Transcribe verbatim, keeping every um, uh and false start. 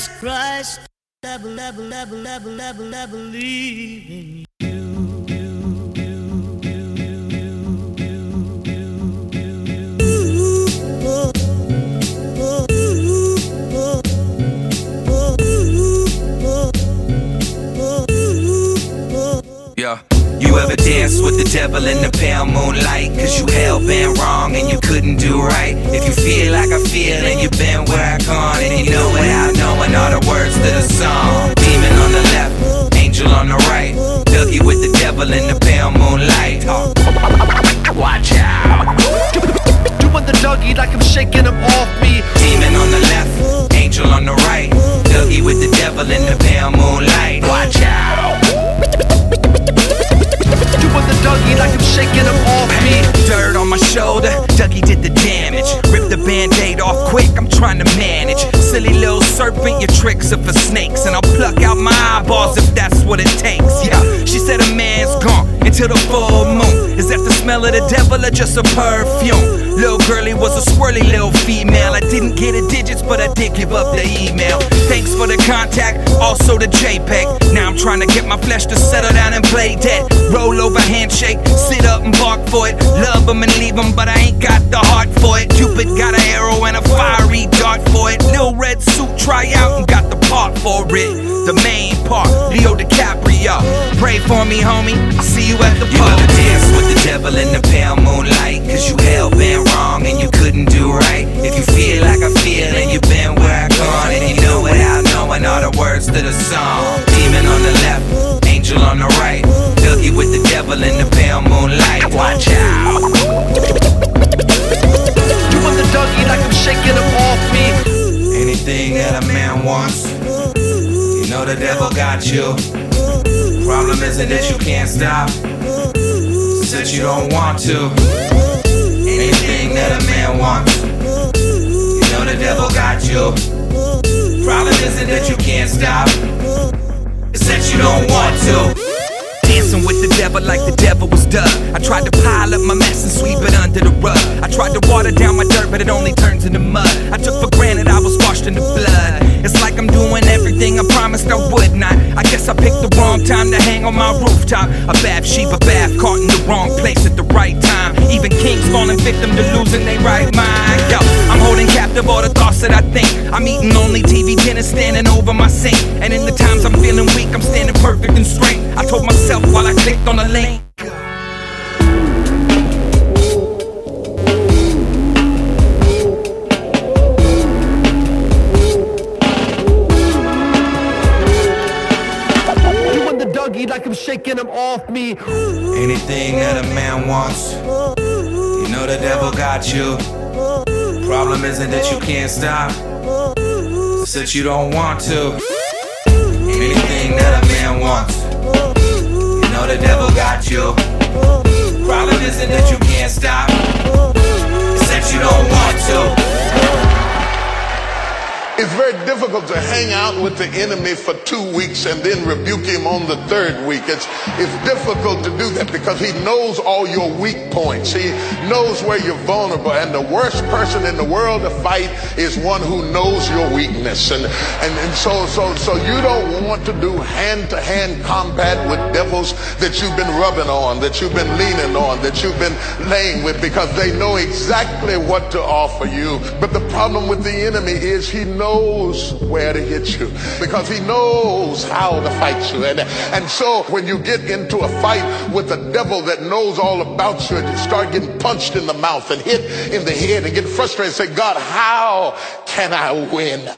Jesus Christ, I believe, I believe, I believe, I believe, I believe in you. Yeah. You ever dance with the devil in the pale moonlight? Cause you hell-bent wrong and you couldn't do right. If you feel like I feel and you've been where I gone, and you know without knowing all the words to the song. Demon on the left, angel on the right, Dougie with the devil in the pale moonlight. Oh. Watch out. Doing the Dougie like I'm shaking him off me. Demon on the left, angel on the right, Dougie with the devil in the pale moonlight. Watch out. Doing the Dougie like I'm shaking him off me. Dirt on my shoulder, Dougie did the damage. Rip the band-aid off quick, I'm trying to manage. Silly little serpent, your tricks are for snakes, and I'll pluck out my eyeballs if that's what it takes. Yeah, she said a man's gone until the full moon. Is that the smell of the devil or just a perfume? Little girlie was a swirly little female. I didn't get her digits, but I did give up the email. Thanks for the contact, also the JPEG. Now I'm trying to get my flesh to settle down and play dead. Roll over, handshake, sit up and bark for it. Love them and leave them, but I ain't got the heart for it. Cupid got an arrow and a fiery dart for it. Lil' red suit, try out and got the part for it. The main part, Leo DiCaprio. Pray for me, homie, I'll see you at the park. You ever dance with the devil in the pale moonlight? Cause you hell-bent wrong and you couldn't do right. If you feel like I feel and you've been where I gone, and you know without knowing all the words to the song. Demon on the left, angel on the right, Dougie with the devil in the pale moonlight. Watch out. Doing the Dougie like I'm shaking him off me. Anything that a man wants, you know the devil got you. Problem isn't that you can't stop, it's that you don't want to. Anything that a man wants, you know the devil got you. Problem isn't that you can't stop, it's that you don't want to. Dancing with the devil like the devil was Doug. I tried to pile up my mess and sweep it under the rug. I tried to water down my dirt, but it only turns into mud. I took for granted I was washed in the blood. It's like I'm doing everything I promised I would not. I guess I picked the wrong time to hang on my rooftop. A Bathsheba bath caught in the wrong place at the right time. Even kings falling victim to losing their right mind. Yo, I'm holding captive all the thoughts that I think. I'm eating only T V dinner, standing over my sink. And in the times I'm feeling weak, I'm standing perfect and straight. I told myself while I clicked on the link. Doing the Dougie like I'm shaking him off me. Anything that a man wants, you know the devil got you. Problem isn't that you can't stop, it's that you don't want to. Anything that a man wants, you know the devil got you. Problem isn't that you can't stop, it's that you don't want to. It's very difficult to hang out with the enemy for two weeks and then rebuke him on the third week. It's, it's difficult to do that because he knows all your weak points. He knows where you're vulnerable. And the worst person in the world to fight is one who knows your weakness. And, and, and so, so, so you don't want to do hand-to-hand combat with devils that you've been rubbing on, that you've been leaning on, that you've been laying with, because they know exactly what to offer you. But the problem with the enemy is he knows knows where to hit you, because he knows how to fight you. And, and so when you get into a fight with a devil that knows all about you, and you start getting punched in the mouth and hit in the head and get frustrated and say, God, how can I win?